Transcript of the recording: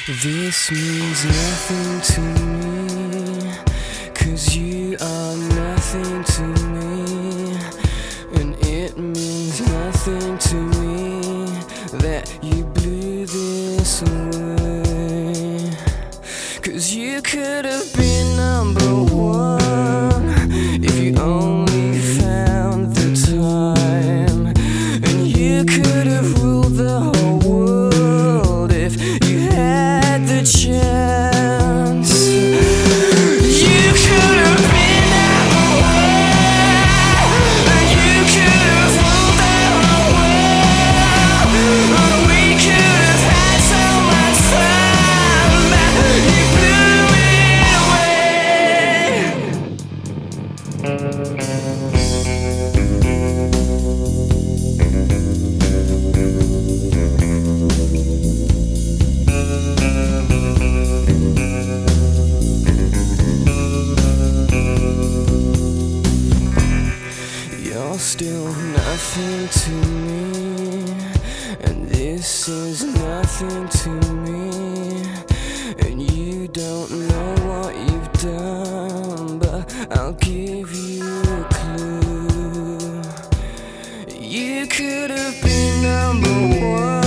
This means nothing to me, 'cause you are nothing to me. And it means nothing to me that you blew this away. 'Cause you could have been number one if you only found the time. And you could have ruled the whole world if you had the chance. You could have been number one, and you could have ruled the whole world. And we could have had so much fun, but you blew it away. You're still nothing to me, and this is nothing to me. And you don't know what you've done, but I'll give you a clue. You could have been number one.